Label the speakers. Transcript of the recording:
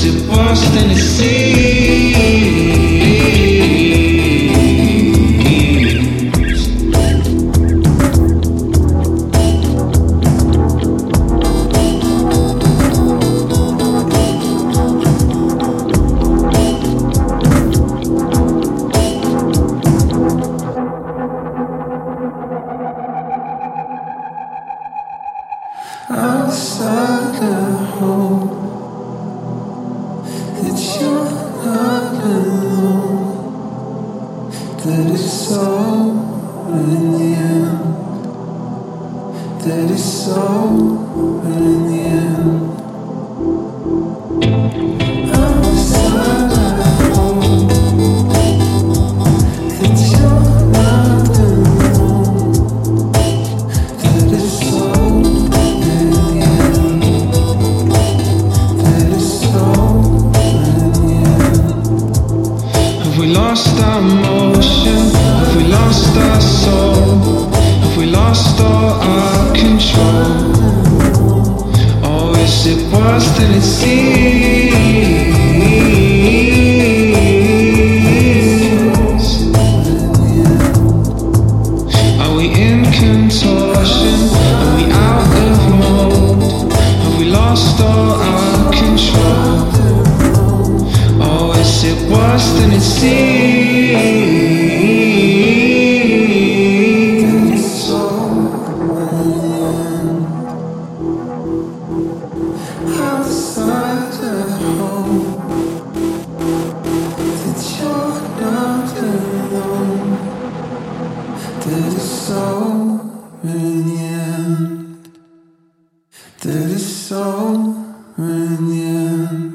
Speaker 1: it worse than it seems? Outside the home, that you're not alone, that it's all in the end, that it's all in the end. Outside the home, that you're not alone, that it's all. Have we lost our motion? Have we lost our soul? Have we lost all our control? Or is it worse than it seems? Are we in contortion? Are we out of mode? Have we lost all our control? Or is it worse than it seems? Outside the home, that you're not alone, that it's all in the end, that it's all in the end.